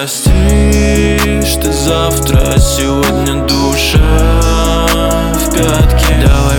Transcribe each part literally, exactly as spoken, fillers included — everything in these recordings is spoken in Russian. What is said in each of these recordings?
простишь ты завтра, сегодня душа в пятки. Давай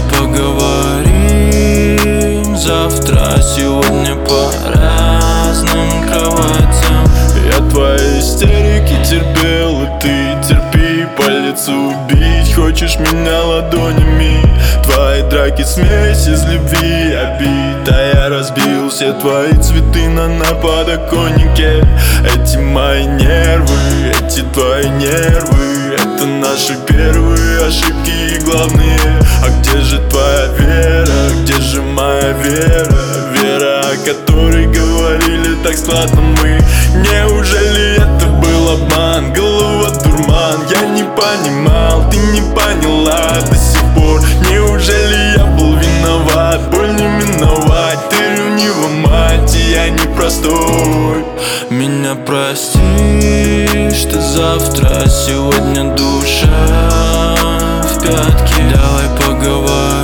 поговорим завтра, сегодня по разным кроватям. Я твои истерики терпел, и ты терпи. По лицу бить хочешь меня ладонями. Твои драки смесь из любви обид. А я разбил все твои цветы на, на подоконнике. Эти мои нервы, эти твои нервы, это наши первые ошибки и главные. А где же твоя вера, где же моя вера? Вера, о которой говорили так складно мы. Неужели это был обман, голова дурман? Я не понимал, ты не поняла до сих пор. Неужели я был виноват, боль не миновать? Ты ревнива, мать, и я непростой. Меня простишь ты завтра, сегодня душа в пятки. Давай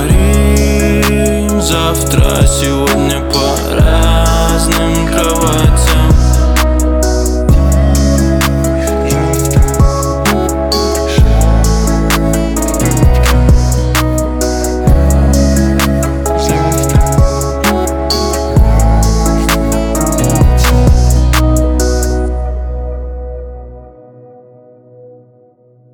поговорим завтра, сегодня по разным кроватям.